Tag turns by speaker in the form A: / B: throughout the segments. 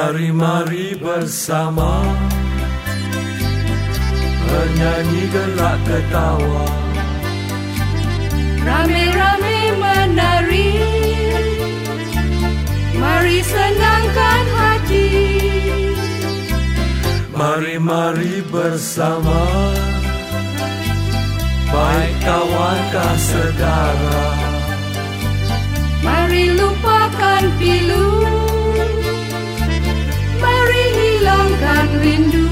A: Mari-mari bersama, menyanyi gelak ketawa,
B: rame-rame menari, mari senangkan hati.
A: Mari-mari bersama, baik kawankah saudara.
B: Mari lupakan pilu, mari hilangkan rindu.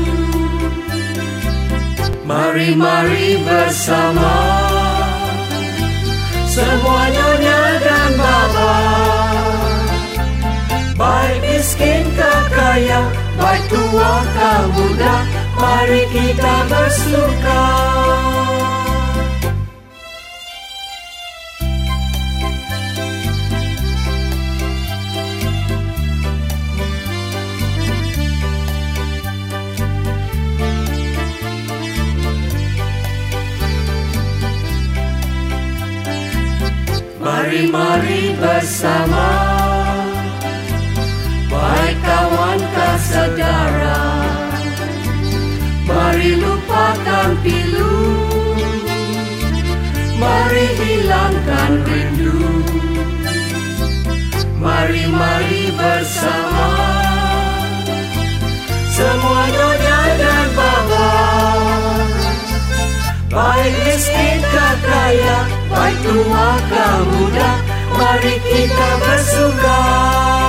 A: Mari-mari bersama, semua nyonya dan baba, baik miskin ke kaya, baik tua ke muda, mari kita bersuka. Mari-mari bersama, baik kawan ke saudara, mari lupakan pilu, mari hilangkan rindu. Mari-mari bersama, semua nyonya dan baba, baik miskin ke kaya, baik tua ke muda, mari kita bersuka.